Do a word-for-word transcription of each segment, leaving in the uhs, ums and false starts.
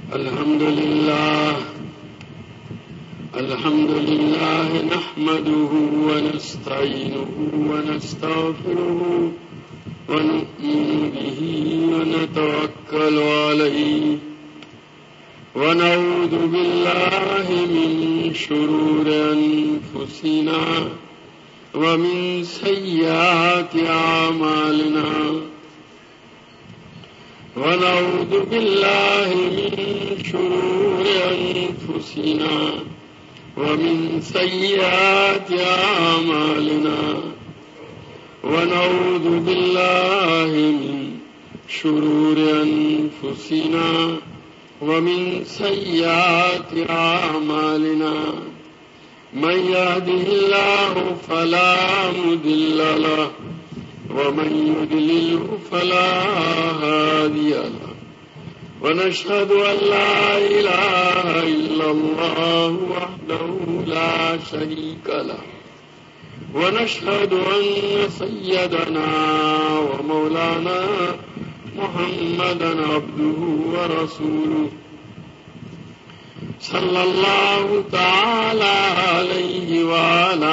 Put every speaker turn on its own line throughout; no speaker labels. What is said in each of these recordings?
الحمد لله الحمد لله نحمده ونستعينه ونستغفره ونؤمن به ونتوكل عليه ونعوذ بالله من شرور أنفسنا ومن سيئات أعمالنا ونعوذ بالله من شرور أنفسنا ومن سيئات أعمالنا ونعوذ بالله من شرور أنفسنا ومن سيئات أعمالنا من يهده الله فلا مضل له ومن يضلل فلا هادي له ونشهد أن لا إله إلا الله وحده لا شريك له ونشهد أن سيدنا ومولانا محمدا عبده ورسوله صلى الله تعالى عليه وعلى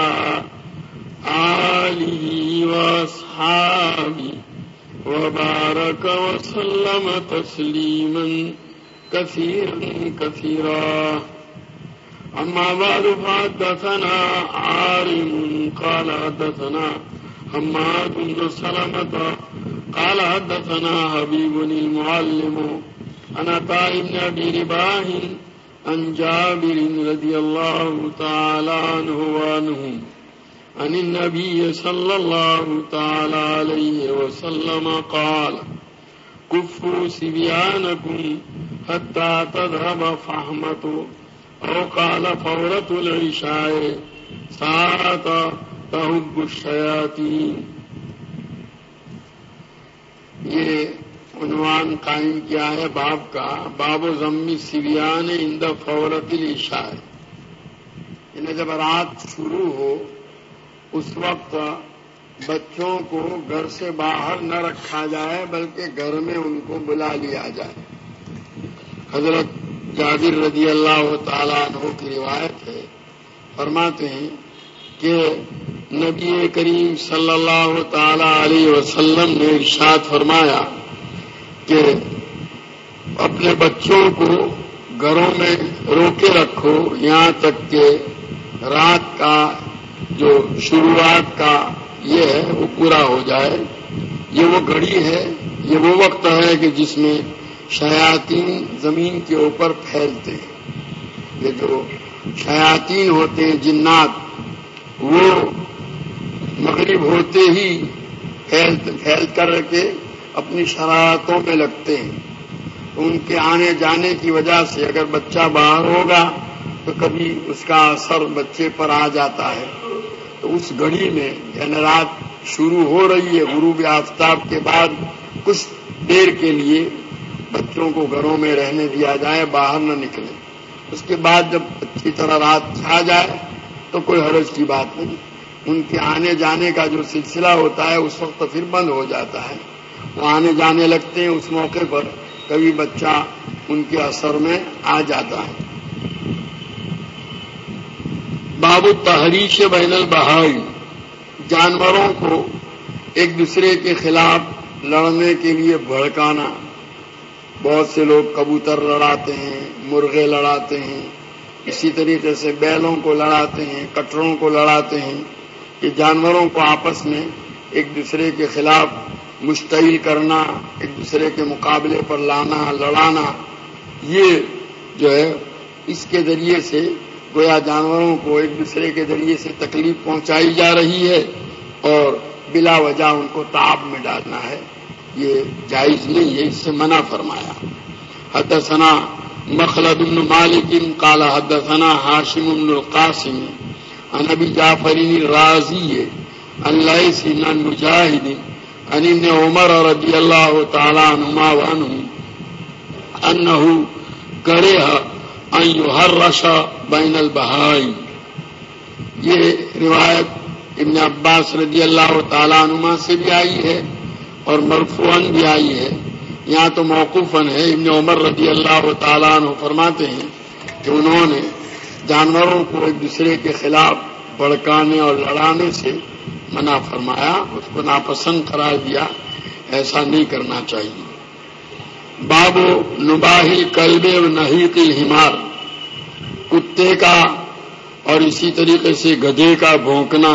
آله وأصحابه وبارك وسلم تسليما كثيرا كثيرا أما بعد فحدثنا عارم قال حدثنا حماد بن سلمة قال حدثنا حبيب المعلم عن عطاء بن أبي رباح عن جابر رضي الله تعالى عنه وعنهم عن النبي صلى الله تعالى عليه وسلم قال كفوا صبيانكم حتى تذهب فحمة أو قال فورة العشاء ساعة تهب الشياطين. یہ عنوان قائم کیا ہے باب کا، باب و ضم صبیان عند فورة العشاء. یعنی جب رات شروع ہو اس وقت بچوں کو گھر سے باہر نہ رکھا جائے بلکہ گھر میں ان کو بلا لیا جائے. حضرت جابر رضی اللہ تعالیٰ عنہ کی روایت ہے، فرماتے ہیں کہ نبی کریم صلی اللہ تعالیٰ علیہ وسلم نے ارشاد فرمایا کہ اپنے بچوں کو گھروں میں روکے رکھو یہاں تک کہ رات کا جو شروعات کا یہ ہے وہ پورا ہو جائے. یہ وہ گھڑی ہے، یہ وہ وقت ہے کہ جس میں شیاطین زمین کے اوپر پھیلتے ہیں. یہ جو شیاطین ہوتے ہیں جنات، وہ مغرب ہوتے ہی پھیل پھیل کر کے اپنی شرارتوں میں لگتے ہیں. ان کے آنے جانے کی وجہ سے اگر بچہ باہر ہوگا تو کبھی اس کا اثر بچے پر آ جاتا ہے. تو اس گھڑی میں یعنی رات شروع ہو رہی ہے، غروب آفتاب کے بعد کچھ دیر کے لیے بچوں کو گھروں میں رہنے دیا جائے، باہر نہ نکلے. اس کے بعد جب اچھی طرح رات چھا جائے تو کوئی حرج کی بات نہیں. ان کے آنے جانے کا جو سلسلہ ہوتا ہے اس وقت پھر بند ہو جاتا ہے. وہ آنے جانے لگتے ہیں، اس موقع پر کبھی بچہ ان کے اثر میں آ جاتا ہے. باب التحریش بین البہائم، جانوروں کو ایک دوسرے کے خلاف لڑنے کے لیے بھڑکانا. بہت سے لوگ کبوتر لڑاتے ہیں، مرغے لڑاتے ہیں، اسی طریقے سے بیلوں کو لڑاتے ہیں، کٹروں کو لڑاتے ہیں. کہ جانوروں کو آپس میں ایک دوسرے کے خلاف مشتعل کرنا، ایک دوسرے کے مقابلے پر لانا، لڑانا، یہ جو ہے اس کے ذریعے سے گویا جانوروں کو ایک دوسرے کے ذریعے سے تکلیف پہنچائی جا رہی ہے اور بلا وجہ ان کو تعب میں ڈالنا ہے. یہ جائز نہیں ہے، اس سے منع فرمایا. حدثنا مخلد بن مالک قال حدثنا ہاشم بن القاسم عن ابی جعفر الرازی عن لیث عن مجاہد عن ابن عمر رضی اللہ تعالی عنہما وعنہ انہ کرہ ان یحرش بین البہائم. یہ روایت ابن عباس رضی اللہ تعالیٰ عنہما سے بھی آئی ہے اور مرفوعاً بھی آئی ہے یہاں تو موقوفاً ہے. ابن عمر رضی اللہ تعالیٰ عنہ فرماتے ہیں کہ انہوں نے جانوروں کو ایک دوسرے کے خلاف بھڑکانے اور لڑانے سے منع فرمایا، اس کو ناپسند قرار دیا، ایسا نہیں کرنا چاہیے. باب نباح الکلب و نحیق الحمار، کتے کا اور اسی طریقے سے گدھے کا بھونکنا.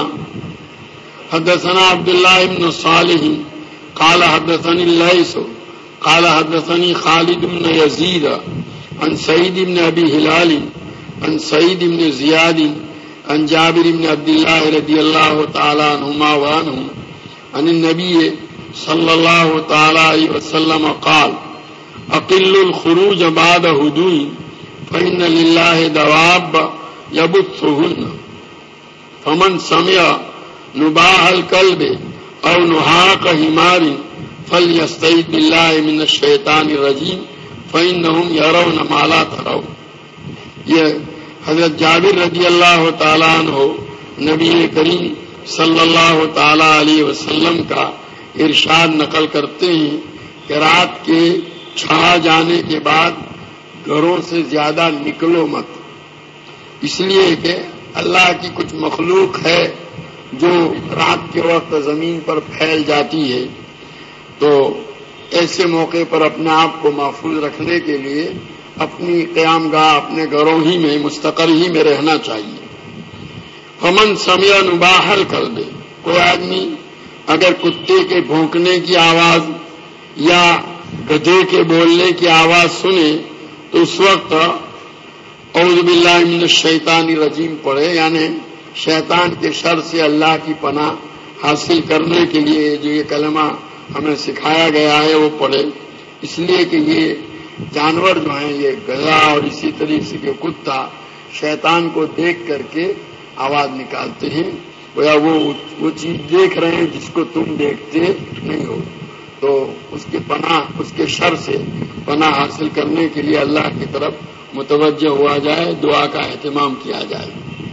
حدثنا عبداللہ بن صالح قال حدثني الليث قال حدثني خالد بن يزيد عن سعيد بن ابي هلال عن سعيد بن زياد عن جابر بن عبد الله رضي الله تعالى عنهما وعنه عن النبي صلى الله تعالى عليه وسلم قال اقل الخروج بعد هدوء فإن لله دواب يبثهن فمن سمع نباح الكلب او نحاق حمار فليستعذ بالله من الشيطان الرجيم فإنهم يرون ما لا ترون. یہ حضرت جابر رضی اللہ تعالیٰ عنہ نبی کریم صلی اللہ تعالی علیہ وسلم کا ارشاد نقل کرتے ہیں کہ رات کے چھا جانے کے بعد گھروں سے زیادہ نکلو مت، اس لیے کہ اللہ کی کچھ مخلوق ہے جو رات کے وقت زمین پر پھیل جاتی ہے، تو ایسے موقع پر اپنے آپ کو محفوظ رکھنے کے لیے اپنی قیام گاہ اپنے گھروں ہی میں مستقر ہی میں رہنا چاہیے. فمن سمع نباح الکلب، کوئی آدمی اگر کتے کے بھونکنے کی آواز یا گدھے کے بولنے کی آواز سنے تو اس وقت اعوذ باللہ من الشیطان الرجیم پڑھے، یعنی شیطان کے شر سے اللہ کی پناہ حاصل کرنے کے لیے جو یہ کلمہ ہمیں سکھایا گیا ہے وہ پڑھے. اس لیے کہ یہ جانور جو ہیں، یہ گدھا اور اسی طریقے سے کہ کتا شیطان کو دیکھ کر کے آواز نکالتے ہیں، گویا وہ وہ چیز دیکھ رہے ہیں جس کو تم دیکھتے نہیں ہو، تو اس کے پناہ اس کے شر سے پناہ حاصل کرنے کے لیے اللہ کی طرف متوجہ ہوا جائے، دعا کا اہتمام کیا جائے.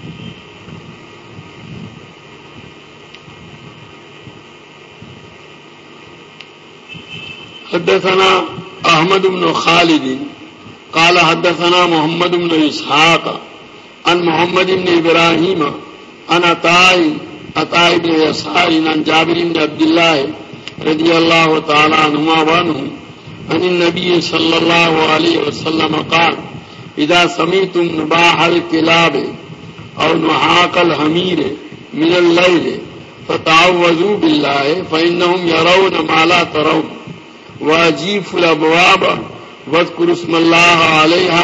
حدثنا احمد بن خالد قال حدثنا محمد بن اسحاق عن محمد بن ابراہیم عن عطاء عطاء بن يسار عن جابر بن عبد الله رضي الله تعالى عنهما وعنه عن النبي صلى الله عليه وسلم قال اذا سمعتم نباح الكلاب او نحاق الحمير من الليل فتعوذوا بالله فانهم يرون ما لا ترون واجیفوا الابواب واذکروا اسم اللہ علیہا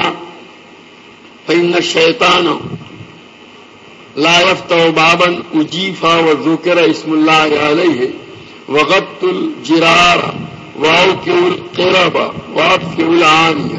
فإن الشیطان لا یفتح بابا اجیفا وذکر اسم اللہ علیہ وغطوا الجرار واوکعوا القرب واطفئوا العانیہ.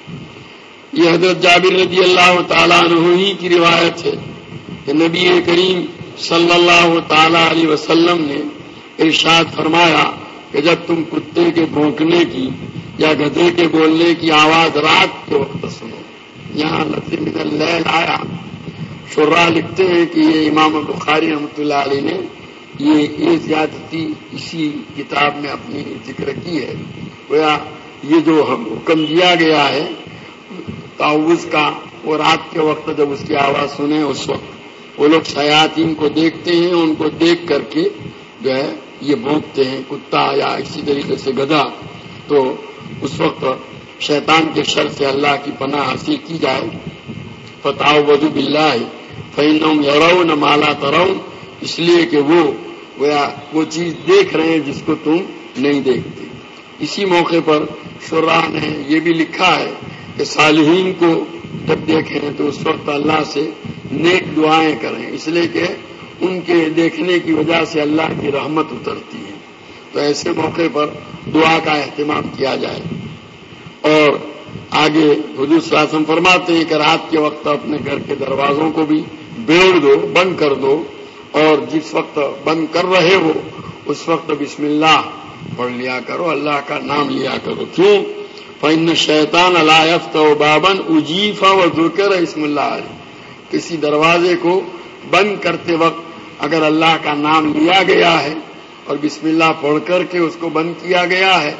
یہ حضرت جابر رضی اللہ تعالیٰ عنہ ہی کی روایت ہے کہ نبی کریم صلی اللہ تعالی علیہ وسلم نے ارشاد فرمایا کہ جب تم کتے کے بھونکنے کی یا گدھے کے بولنے کی آواز رات کے وقت سنو، یہاں لفظ من اللیل آیا. شراح لکھتے ہیں کہ یہ امام بخاری رحمۃ اللہ علیہ نے یہ یہ زیادتی اسی کتاب میں اپنی ذکر کی ہے. گویا یہ جو حکم دیا گیا ہے تعوذ کا، وہ رات کے وقت جب اس کی آواز سنیں اس وقت وہ لوگ شیاطین کو دیکھتے ہیں، ان کو دیکھ کر کے جو ہے یہ بھونکتے ہیں کتا یا اسی طریقے سے گدھا، تو اس وقت شیطان کے شر سے اللہ کی پناہ حاصل کی جائے. فتعوذوا باللہ فإنہم یرون ما لا ترون، اس لیے کہ وہ وہ چیز دیکھ رہے ہیں جس کو تم نہیں دیکھتے. اسی موقع پر شراح نے یہ بھی لکھا ہے کہ صالحین کو جب دیکھیں تو اس وقت اللہ سے نیک دعائیں کریں، اس لیے کہ ان کے دیکھنے کی وجہ سے اللہ کی رحمت اترتی ہے، تو ایسے موقع پر دعا کا اہتمام کیا جائے. اور آگے حضور صلی اللہ علیہ وسلم فرماتے ہیں کہ رات کے وقت اپنے گھر کے دروازوں کو بھی بیڑ دو، بند کر دو، اور جس وقت بند کر رہے ہو اس وقت بسم اللہ پڑھ لیا کرو، اللہ کا نام لیا کرو. کیوں؟ فإن الشیطان لا یفتح بابا اجیف وذکر اسم اللہ علیہ. کسی دروازے کو بند کرتے وقت اگر اللہ کا نام لیا گیا ہے اور بسم اللہ پڑھ کر کے اس کو بند کیا گیا ہے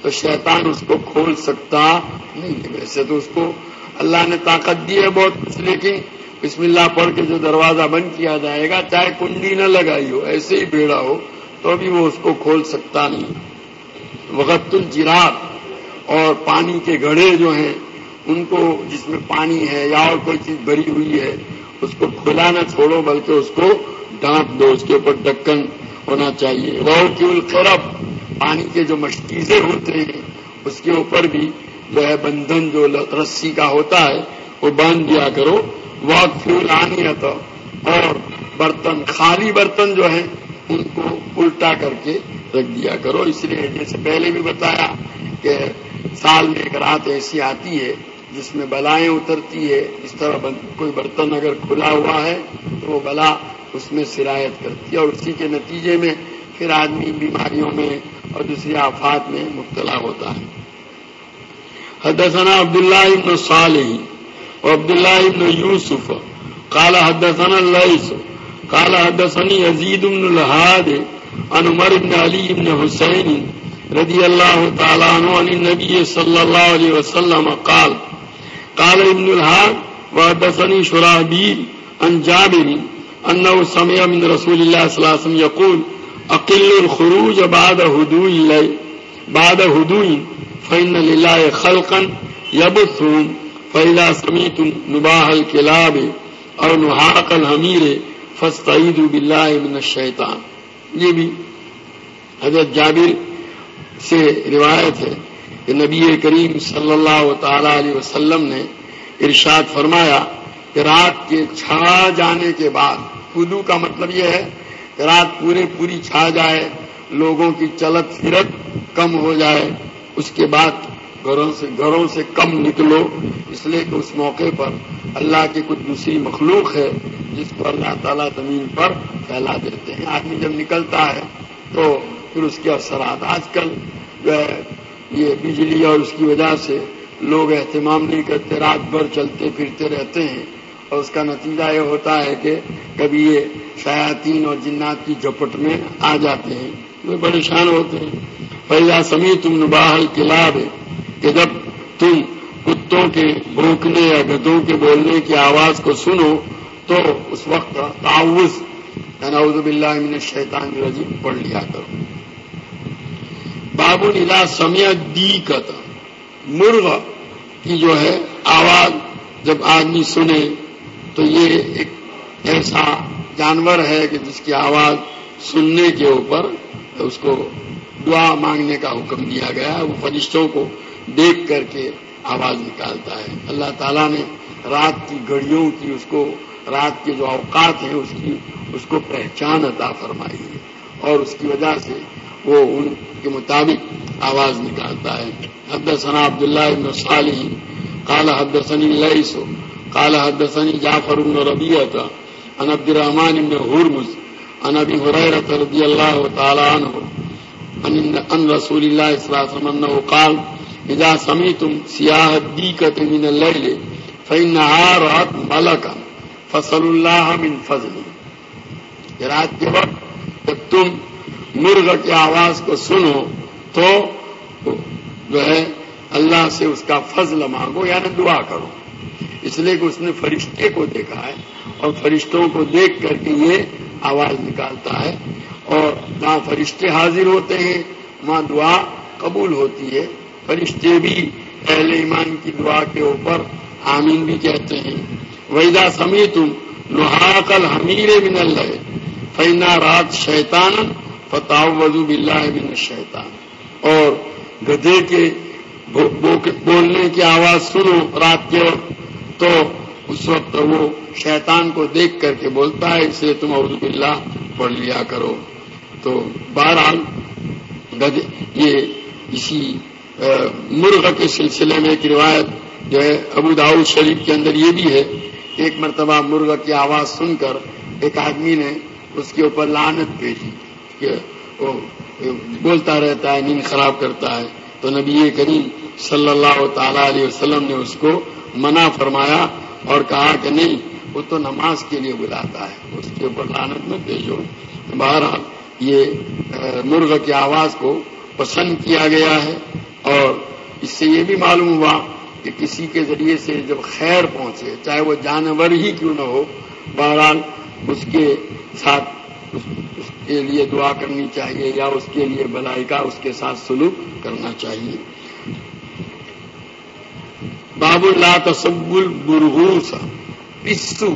تو شیطان اس کو کھول سکتا نہیں ہے. ویسے تو اس کو اللہ نے طاقت دی ہے بہت کچھ، لیکن بسم اللہ پڑھ کے جو دروازہ بند کیا جائے گا، چاہے کنڈی نہ لگائی ہو، ایسے ہی بھیڑا ہو، تو بھی وہ اس کو کھول سکتا نہیں. وقت الجراد، اور پانی کے گھڑے جو ہیں ان کو، جس میں پانی ہے یا اور کوئی چیز بھری ہوئی ہے، اس کو کھلا نہ چھوڑو بلکہ اس کو ڈھانپ دو، اس کے اوپر ڈھکن ہونا چاہیے. ووکیل القرب، پانی کے جو مشکیزیں ہوتے ہیں اس کے اوپر بھی جو ہے بندھن جو رسی کا ہوتا ہے وہ باندھ دیا کرو. واقفل آنیت، اور برتن، خالی برتن جو ہیں ان کو الٹا کر کے رکھ دیا کرو. اس لیے جیسے پہلے بھی بتایا کہ سال میں ایک رات ایسی آتی ہے جس میں بلائیں اترتی ہے. اس طرح کوئی برتن اگر کھلا ہوا ہے تو وہ بلا اس میں سرایت کرتی ہے، اور اسی کے نتیجے میں پھر آدمی بیماریوں میں اور دوسری آفات میں مبتلا ہوتا ہے. حدثنا عبداللہ ابن صالح وعبداللہ ابن یوسف قال حدثنا الليث قال حدثني يزيد بن الهاد عن عمر بن علي بن حسين رضي الله تعالى عنه عن النبي صلى الله عليه وسلم قال قال ابن الهاد وحدثني شرحبيل عن جابر أنه سمع من رسول الله صلى الله عليه وسلم يقول أقل الخروج بعد هدوء الليل بعد هدوء فإن لله خلقا يبثهم فإذا سمعتم نباح الكلاب أو نحاق الحمير فاستعيذوا بالله من الشيطان. یہ بھی حضرت جابر سے روایت ہے کہ نبی کریم صلی اللہ تعالی علیہ وسلم نے ارشاد فرمایا کہ رات کے چھا جانے کے بعد، ہدوء کا مطلب یہ ہے کہ رات پورے پوری چھا جائے، لوگوں کی چلت پھرت کم ہو جائے، اس کے بعد گھروں سے گھروں سے کم نکلو، اس لیے کہ اس موقع پر اللہ کی کچھ دوسری مخلوق ہے جس کو اللہ تعالیٰ زمین پر پھیلا دیتے ہیں. آدمی جب نکلتا ہے تو پھر اس کے اثرات، آج کل جو ہے یہ بجلی اور اس کی وجہ سے لوگ اہتمام نہیں کرتے، رات بھر چلتے پھرتے رہتے ہیں، اور اس کا نتیجہ یہ ہوتا ہے کہ کبھی یہ شیاطین اور جنات کی جھپٹ میں آ جاتے ہیں، وہ پریشان ہوتے ہیں. فَإِذَا سَمِعْتُمْ نُبَاحَ الْكِلَابِ، کہ جب تم کتوں کے بھونکنے یا گدھوں کے بولنے کی آواز کو سنو تو اس وقت تعوذ اعوذ باللہ من الشیطان الرجیم پڑھ لیا کرو. باب اذا سمع دیکت، مرغ کی جو ہے آواز جب آدمی سنے تو یہ ایک ایسا جانور ہے کہ جس کی آواز سننے کے اوپر اس کو دعا مانگنے کا حکم دیا گیا ہے. وہ فرشتوں کو دیکھ کر کے آواز نکالتا ہے. اللہ تعالیٰ نے رات کی گھڑیوں کی، اس کو رات کے جو اوقات ہیں اس کی اس کو پہچان عطا فرمائی ہے، اور اس کی وجہ سے وہ ان کے مطابق آواز نکالتا ہے. حدثنا عبداللہ بن صالح قال حدثني الليث قال حدثني جعفر بن ربيعة عن عبد الرحمن بن هرمز عن ابي هريرة رضي الله تعالى عنه عن رسول الله صلى الله عليه وسلم انه قال اذا سمعتم سیاح الدیکة من الليل فإنها رأت ملكا فصلوا الله من فضله. رات کے وقت جب تم مرغ کی آواز کو سنو تو جو ہے اللہ سے اس کا فضل مانگو، یعنی دعا کرو، اس لیے کہ اس نے فرشتے کو دیکھا ہے اور فرشتوں کو دیکھ کر کے یہ آواز نکالتا ہے، اور جہاں فرشتے حاضر ہوتے ہیں وہاں دعا قبول ہوتی ہے. فرشتے بھی اہل ایمان کی دعا کے اوپر آمین بھی کہتے ہیں. وَإِذَا سَمِعْتُمْ نُحَاقَ الْحَمِيرِ مِنَ اللَّيْلِ فَإِنَّهَا رَأَتْ شَيْطَانًا فَتَعَوَّذُوا بِاللَّهِ مِنَ الشَّيْطَانِ. اور گدھے کے بولنے کی آواز سنو رات کے وقت تو اس وقت وہ شیطان کو دیکھ کر کے بولتا ہے، اسے تم اعوذ باللہ پڑھ لیا کرو. تو بہرحال گدھے یہ اسی مرغ کے سلسلے میں ایک روایت جو ہے ابو داؤد شریف کے اندر یہ بھی ہے، ایک مرتبہ مرغ کی آواز سن کر ایک آدمی نے اس کے اوپر لعنت بھیجی کہ وہ بولتا رہتا ہے، نیند خراب کرتا ہے. تو نبی کریم صلی اللہ تعالی علیہ وسلم نے اس کو منع فرمایا اور کہا کہ نہیں، وہ تو نماز کے لیے بلاتا ہے، اس کے اوپر لعنت مت بھیجو. بہرحال یہ مرغ کی آواز کو پسند کیا گیا ہے، اور اس سے یہ بھی معلوم ہوا کہ کسی کے ذریعے سے جب خیر پہنچے، چاہے وہ جانور ہی کیوں نہ ہو، بہرحال اس کے ساتھ اس, اس کے لیے دعا کرنی چاہیے، یا اس کے لیے بھلائی کا اس کے ساتھ سلوک کرنا چاہیے۔ باب لا تسب البرغوث، پسو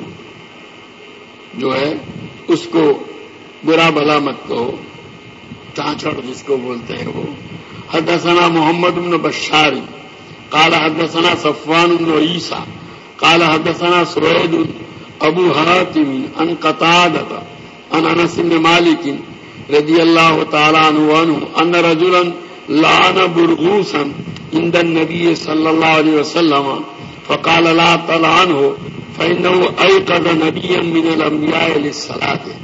جو ہے اس کو برا بھلا مت کہو، چانچڑ جس کو بولتے ہیں وہ۔ حدثنا محمد بن بشار قال حدثنا صفوان بن عیسیٰ قال حدثنا سوید ابو حاتم عن قتادہ عن انس بن مالک رضی اللہ تعالی عنہ ان رجلا لعن برغوثا عند النبي صلی اللہ علیہ وسلم فقال لا تلعنه فإنه أيقظ نبيا من الأنبياء للصلاة۔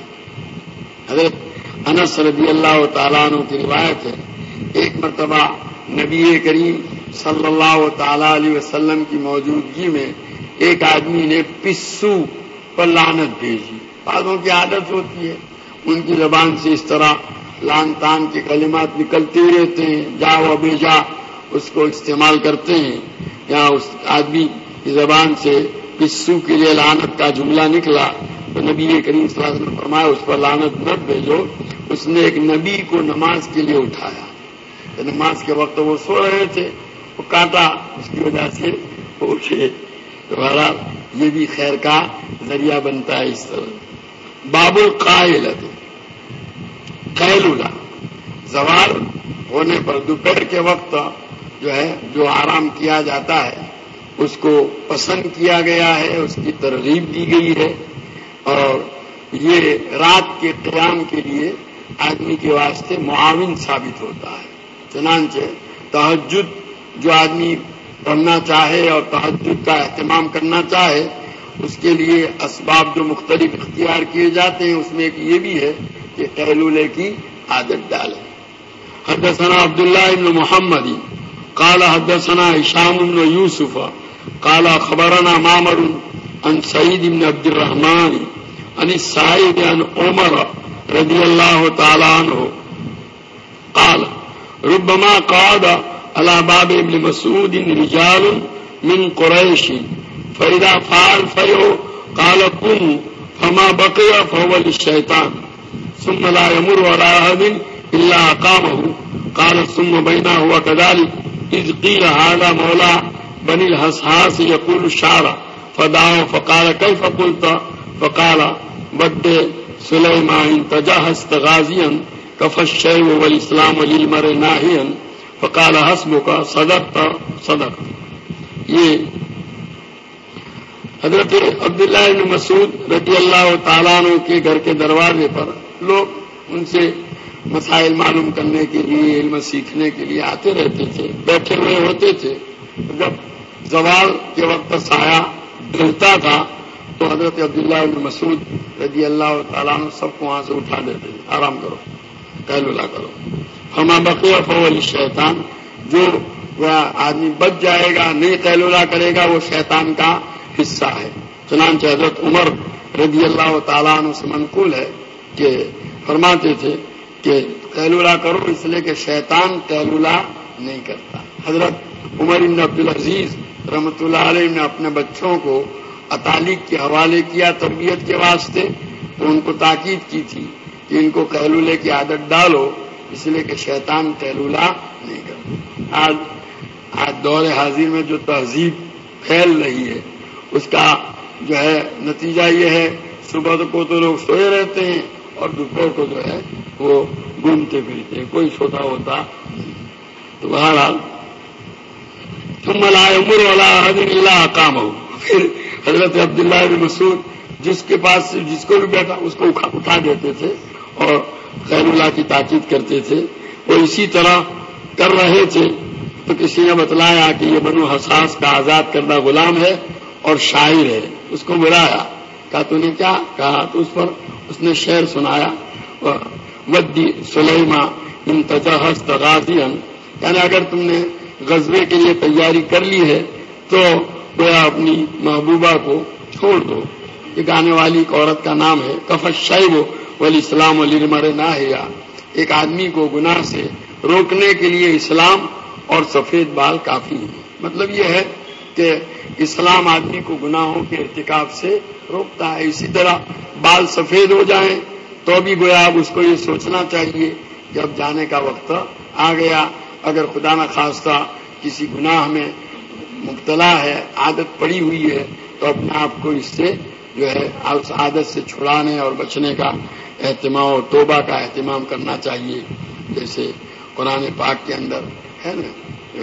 حضرت انس رضی اللہ تعالیٰ عنہ کی روایت ہے، ایک مرتبہ نبی کریم صلی اللہ تعالی علیہ وسلم کی موجودگی میں ایک آدمی نے پسو پر لعنت بھیجی۔ بعضوں کی عادت ہوتی ہے، ان کی زبان سے اس طرح لعن تان کے کلمات نکلتے ہی رہتے ہیں، جا و بے جا اس کو استعمال کرتے ہیں۔ یا اس آدمی کی زبان سے پسو کے لیے لعنت کا جملہ نکلا تو نبی کریم صلی اللہ علیہ وسلم نے فرمایا اس پر لعنت مت بھیجو۔ اس نے ایک نبی کو نماز کے لیے اٹھایا، نماز کے وقت وہ سو رہے تھے، وہ کاٹا، اس کی وجہ سے وہ اٹھے۔ بہرحال یہ بھی خیر کا ذریعہ بنتا ہے اس طرح۔ باب القائلۃ، قیلولہ، زوال ہونے پر دوپہر کے وقت جو ہے جو آرام کیا جاتا ہے اس کو پسند کیا گیا ہے، اس کی ترغیب دی گئی ہے، اور یہ رات کے قیام کے لیے آدمی کے واسطے معاون ثابت ہوتا ہے۔ چنانچہ تہجد جو آدمی پڑھنا چاہے اور تہجد کا اہتمام کرنا چاہے، اس کے لیے اسباب جو مختلف اختیار کیے جاتے ہیں، اس میں ایک یہ بھی ہے کہ قیلولے کی عادت ڈالیں۔ حدثنا عبداللہ بن محمد قال حدثنا ہشام بن یوسف قال خبرنا معمر عن سعید بن عبد الرحمن عن السائب عن عمر رضی اللہ تعالی عنہ قال ربما قعد على باب ابن مسعود رجال من قریش فإذا فعل فيو قال قم فما بقي فهو للشيطان ثم لا يمر على أحد إلا أقامه قال ثم بينه وكذلك إذ قيل هذا مولى بني الحسحاس يقول الشعر فدعاه فقال كيف قلت فقال بد سليمان إن تجهزت غازيا كفى الشيء والإسلام للمرء ناهيا فقال حسبك صدقت صدقت۔ یہ حضرت عبداللہ بن مسعود رضی اللہ تعالیٰ عنہ کے گھر کے دروازے پر لوگ ان سے مسائل معلوم کرنے کے لیے، علم سیکھنے کے لیے آتے رہتے تھے، بیٹھے ہوئے ہوتے تھے۔ جب زوال کے وقت سایہ ڈھلتا تھا تو حضرت عبداللہ بن مسعود رضی اللہ تعالیٰ عنہ سب کو وہاں سے اٹھا دیتے تھے، آرام کرو، قیلولہ کرو۔ فما بقي فهو للشیطان، جو وہ آدمی بچ جائے گا، نہیں قیلولہ کرے گا، وہ شیطان کا حصہ ہے۔ چنانچہ حضرت عمر رضی اللہ تعالیٰ عنہ سے منقول ہے کہ فرماتے تھے کہ قیلولہ کرو اس لیے کہ شیطان قیلولہ نہیں کرتا۔ حضرت عمر بن عبدالعزیز رحمۃ اللہ علیہ نے اپنے بچوں کو اطالق کے حوالے کیا تربیت کے واسطے، تو ان کو تاکید کی تھی کہ ان کو قیلولے کی عادت ڈالو، اس لیے کہ شیطان قیلولہ نہیں کرتا۔ آج آج دور حاضر میں جو تہذیب پھیل رہی ہے اس کا جو ہے نتیجہ یہ ہے، صبح کو تو لوگ سوئے رہتے ہیں اور دوپہر کو جو ہے وہ گھومتے پھرتے ہیں، کوئی سوتا ہوتا نہیں۔ تو بہرحال ثم لا يمر على احد الا اقامه، پھر حضرت عبداللہ بن مسعود جس کے پاس جس کو بھی بیٹھا اس کو اٹھا دیتے تھے اور قیلولہ کی تاکید کرتے تھے۔ وہ اسی طرح کر رہے تھے تو کسی نے بتلایا کہ یہ بنو حساس کا آزاد کردہ غلام ہے اور شاعر ہے، اس کو بلایا، کہا تو نے کیا کہا؟ تو اس پر اس نے شعر سنایا، ودی سلیما ان تجہزت غازیا، یعنی اگر تم نے غزوے کے لیے تیاری کر لی ہے تو گویا اپنی محبوبہ کو چھوڑ دو۔ یہ گانے والی ایک عورت کا نام ہے۔ کف الشیب والاسلام للمرء ناہیا، ایک آدمی کو گناہ سے روکنے کے لیے اسلام اور سفید بال کافی ہیں. مطلب یہ ہے کہ اسلام آدمی کو گناہوں کے ارتکاب سے روکتا ہے. اسی طرح بال سفید ہو جائیں تو بھی گویا اب اس کو یہ سوچنا چاہیے کہ اب جانے کا وقت آ گیا. اگر خدا نہ خواستہ کسی گناہ میں مبتلا ہے، عادت پڑی ہوئی ہے، تو اپنے آپ کو اس سے جو ہے اس عادت سے چھڑانے اور بچنے کا اہتمام اور توبہ کا اہتمام کرنا چاہیے. جیسے قرآن پاک کے اندر ہے نا،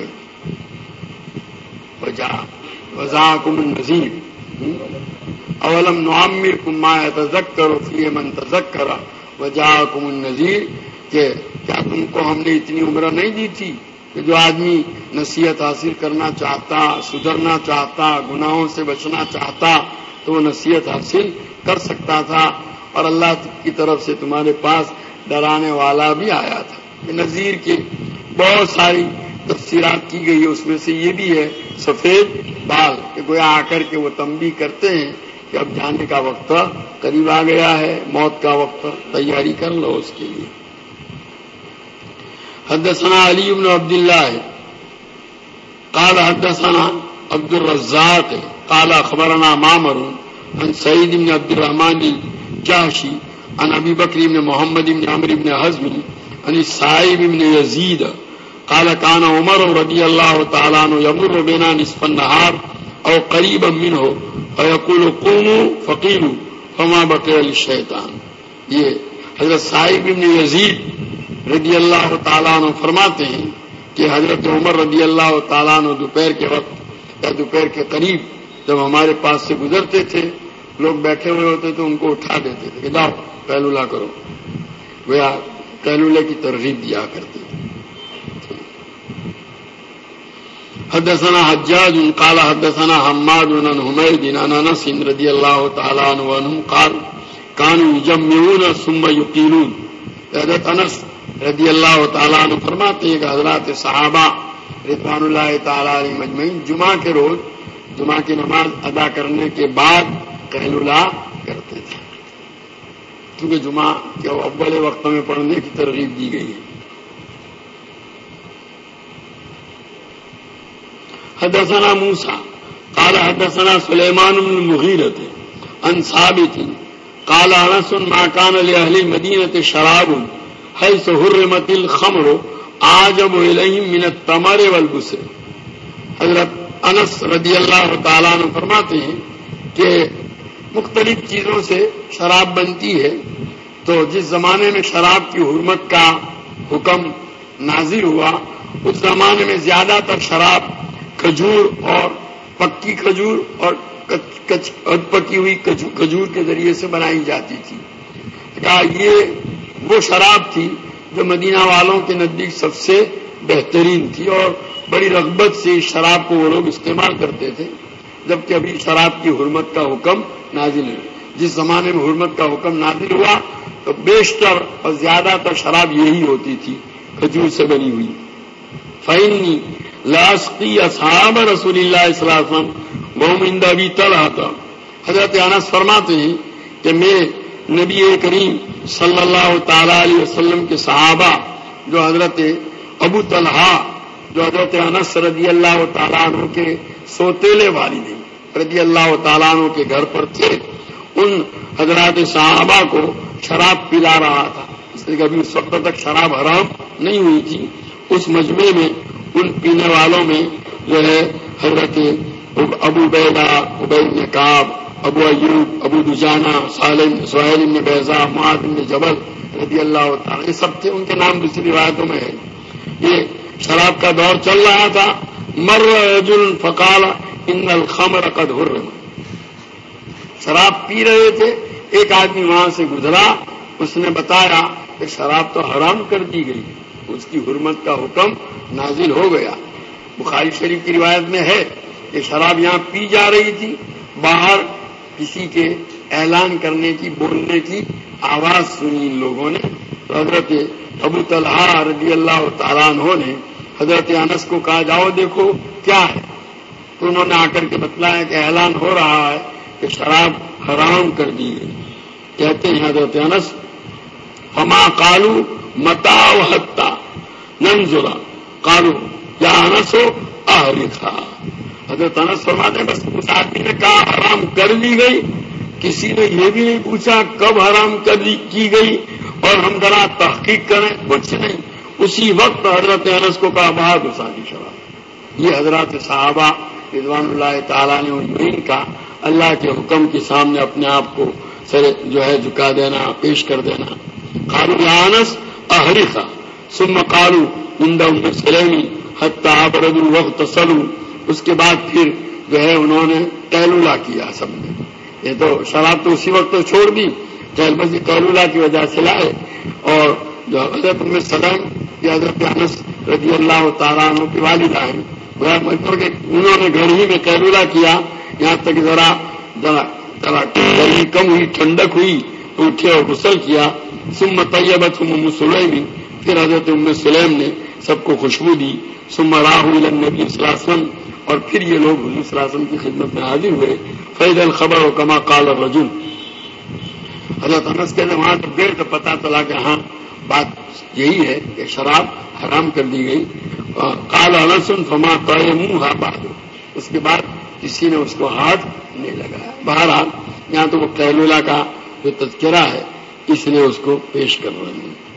وَجَاءَكُمُ النَّذِيرُ اولم نعمرکم ما یتذکر فیہ من تذکر وجاءکم النذیر، کہ کیا تم کو ہم نے اتنی عمر نہیں دی تھی کہ جو آدمی نصیحت حاصل کرنا چاہتا، سدھرنا چاہتا، گناہوں سے بچنا چاہتا تو وہ نصیحت حاصل کر سکتا تھا. اور اللہ کی طرف سے تمہارے پاس ڈرانے والا بھی آیا تھا. نذیر کی بہت ساری تفسیرات کی گئی ہے، اس میں سے یہ بھی ہے سفید بال، کہ گویا آ کر کے وہ تنبیہ کرتے ہیں کہ اب جانے کا وقت قریب آ گیا ہے، موت کا وقت، تیاری کر لو اس کے لیے. حدثنا علی بن عبد اللہ قال حدثنا عبد الرزاق قال اخبرنا معمر عن سعید بن عبد الرحمن الجحشی عن ابی بکر بن محمد بن عمرو بن حزم عن السائب بن یزید قال كان عمر رضی اللہ تعالی عنہ یمر بنا نصف النهار او قریبا منه فیقول قوموا فقیلوا فما بقي للشیطان. یہ حضرت سائب بن یزید رضی اللہ تعالیٰ عنہ فرماتے ہیں کہ حضرت عمر رضی اللہ تعالیٰ عنہ دوپہر کے وقت یا دوپہر کے قریب جب ہمارے پاس سے گزرتے تھے، لوگ بیٹھے ہوئے ہوتے تو ان کو اٹھا دیتے تھے کہ جاؤ قیلولہ کرو. گویا قیلولے کی ترغیب دیا کرتے تھے. حدثنا حجاج قال حدثنا حماد بن حمید عن انس رضی اللہ تعالیٰ عنہ عنہ قال كانوا يجمعون ثم يقيلون. حضرت انس رضی اللہ تعالیٰ عنہ فرماتے ہیں کہ حضرات صحابہ رضوان اللہ تعالیٰ علیہ مجمعین جمعہ کے روز جمعہ کی نماز ادا کرنے کے بعد قیلولہ کرتے تھے، کیونکہ جمعہ کے اول وقت میں پڑھنے کی ترغیب دی گئی ہے. حدثنا موسیٰ قال حدثنا سلیمان بن المغیرة عن ثابت قال انس ما كان لأهل المدینة شراب حيث حرمت الخمر اعجب اليهم من التمر والبصر. حضرت انس رضی اللہ تعالیٰ عنہ فرماتے ہیں کہ مختلف چیزوں سے شراب بنتی ہے، تو جس زمانے میں شراب کی حرمت کا حکم نازل ہوا اس زمانے میں زیادہ تر شراب کھجور اور پکی کھجور اور کچ پکی ہوئی کھجور کے ذریعے سے بنائی جاتی تھی. کہا یہ وہ شراب تھی جو مدینہ والوں کے نزدیک سب سے بہترین تھی اور بڑی رغبت سے اس شراب کو وہ لوگ استعمال کرتے تھے، جبکہ ابھی شراب کی حرمت کا حکم نازل ہے. جس زمانے میں حرمت کا حکم نازل ہوا تو بیشتر اور زیادہ تر شراب یہی ہوتی تھی، کھجور سے بنی ہوئی. فإنی لاسقی اصحاب رسول اللہ صلی اللہ علیہ وسلم وهم عند ابی طلحہ. حضرت انس فرماتے ہیں کہ میں نبی کریم صلی اللہ تعالی علیہ وسلم کے صحابہ جو حضرت ابو طلحہ جو حضرت انس رضی اللہ تعالیٰ عنہ کے سوتیلے والد رضی اللہ تعالیٰ عنہ کے گھر پر تھے، ان حضرات صحابہ کو شراب پلا رہا تھا. اس لیے کبھی اس وقت تک شراب حرام نہیں ہوئی تھی. اس مجمع میں ان پینے والوں میں جو ہے حضرت ابو بیدہ، ابی بن کعب، ابو ایوب، ابو دجانہ، سہیل بن بیضاء، معاذ بن جبل رضی اللہ تعالیٰ، یہ سب تھے. ان کے نام دوسری روایتوں میں ہے. یہ شراب کا دور چل رہا تھا. مر رجل فقال ان الخمر قد حرم. شراب پی رہے تھے، ایک آدمی وہاں سے گزرا، اس نے بتایا کہ شراب تو حرام کر دی گئی، اس کی حرمت کا حکم نازل ہو گیا. بخاری شریف کی روایت میں ہے کہ شراب یہاں پی جا رہی تھی، باہر کسی کے اعلان کرنے کی، بولنے کی آواز سنی ان لوگوں نے. حضرت ابو طلحہ رضی اللہ تعالیٰ عنہ نے حضرت انس کو کہا جاؤ دیکھو کیا ہے. تو انہوں نے آ کر کے بتلایا کہ اعلان ہو رہا ہے کہ شراب حرام کر دی گئی. کہتے ہیں حضرت انس فما قالوا متى وحتى ننظرا قالوا یا انس احرقھا. حضرت انس فرماتے ہیں بس اس آدمی نے کہا حرام کر دی گئی، کسی نے یہ بھی نہیں پوچھا کب حرام کر دی کی گئی اور ہم ذرا تحقیق کریں، کچھ نہیں. اسی وقت حضرت انس کو کہا باہر گھسا دی شراب. یہ حضرات صحابہ رضوان اللہ تعالیٰ نے ان کا اللہ کے حکم کے سامنے اپنے آپ کو سر جو ہے جھکا دینا، پیش کر دینا. قالوا یا انس احرقھا ثم قالوا عند ام سلیم حتی ابردوا واغتسلوا. اس کے بعد پھر جو ہے انہوں نے قیلولہ کیا سب نے. یہ تو شراب تو اسی وقت تو چھوڑ دی، بس یہ قیلولہ کی وجہ سے لائے. اور جو حضرت ام سلیم یہ حضرت انس رضی اللہ تعالیٰ عنہ کی والدہ ہیں، انہوں نے گھر ہی میں قیلولہ کیا. یہاں تک ذرا ذرا ذرا گرمی کم ہوئی، ٹھنڈک ہوئی تو اٹھے اور غسل کیا. ثم طیبتہم ام سلیم، پھر حضرت ام سلیم نے سب کو خوشبو دی. ثم راحوا الی النبی صلی اللہ علیہ وسلم، اور پھر یہ لوگ حضور صلی اللہ علیہ وسلم کی خدمت میں حاضر ہوئے. فإذا الخبر كما قال الرجل. حضرت انس کہتے وہاں تو گئے تو پتا چلا کہ ہاں بات یہی ہے کہ شراب حرام کر دی گئی. قال انس فما طعموها بعد، اس کے بعد کسی نے اس کو ہاتھ نہیں لگایا. بہرحال یہاں تو وہ قیلولہ کا جو تذکرہ ہے اس لیے اس کو پیش کر رہے ہیں.